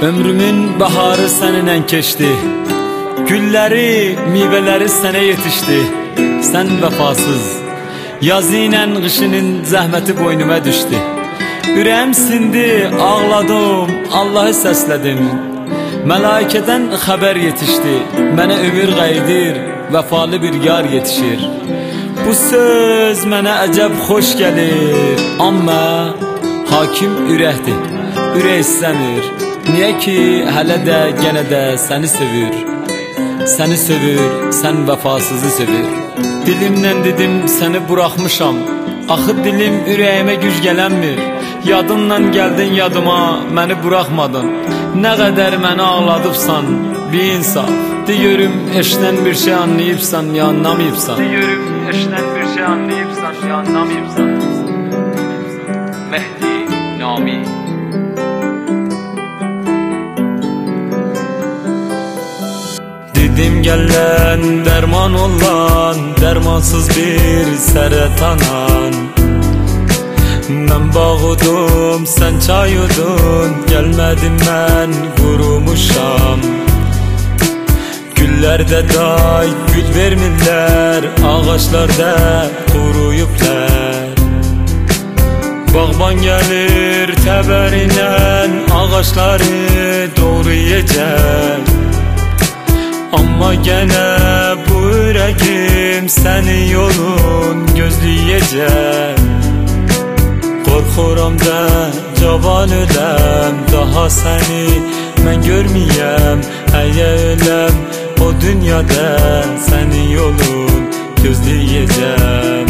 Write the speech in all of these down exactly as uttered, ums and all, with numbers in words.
Ömrümün baharı seninle keçdi, gülleri, meyveleri sənə yetişdi. Sən vəfasız, yazı ilə qışının zəhməti boynuma düşdü. Ürəyim sindi, ağladım, Allahı səslədim. Mələikədən xəbər yetişdi, mənə ömür qayıdır, vəfalı bir yar yetişir. Bu söz mənə əcəb xoş gəlir, amma hakim ürəkdir, ürək istəmir. Niyə ki, hələ də, gənə də səni sevir. Səni sevir, sən vəfasızı sevir. Dilimlə dedim, səni buraxmışam. Axı dilim ürəyimə güc gələnmir. Yadınla gəldin yadıma, məni buraxmadın. Nə qədər məni ağladıbsan, bir insaf. De görüm, eşdən bir şey anlayıbsan, ya anlamayıbsan. De görüm, eşdən bir şey anlayıbsan, ya anlamayıbsan. Mehdi Nami. Dedim gələn dərman olan, dərmansız bir sərətanan. Mən bağudum, sən çayudun, gəlmədim mən qurumuşam. Güllərdə day, gül vermirlər, ağaçlarda quruyublər. Bağban gəlir təbərinlə, ağaçları doğrayacaq. Amma gənə bu ürəkim səni yolun gözləyəcək. Qorxuram da cavan öləm, daha səni mən görməyəm. Əyə öləm o dünyada, səni yolun gözləyəcəm.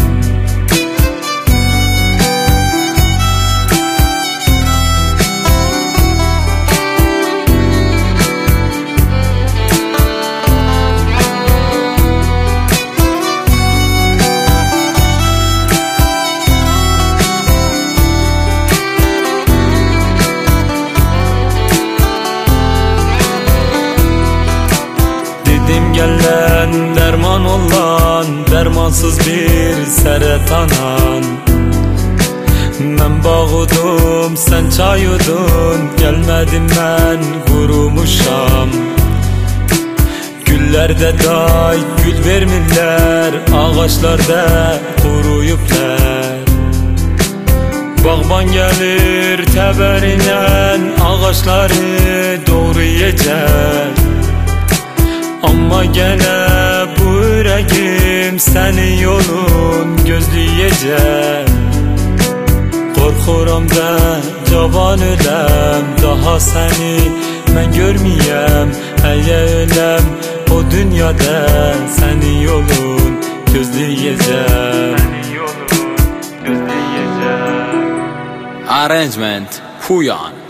Gələn dərman olan, dərmansız bir sərətanan. Mən bağudum, sən çayudun, gəlmədim mən qurumuşam. Güllərdə day, gül vermirlər, ağaçlarda quruyublər. Bağban gəlir təbərinlə, ağaçları doğrayacaq. Amma gənə bu ürəkim səni yolun gözləyəcək. Qorxuram da cavan öləm, daha səni mən görməyəm. Əyə öləm o dünyada, səni yolun gözləyəcək. Arrangement Huyan.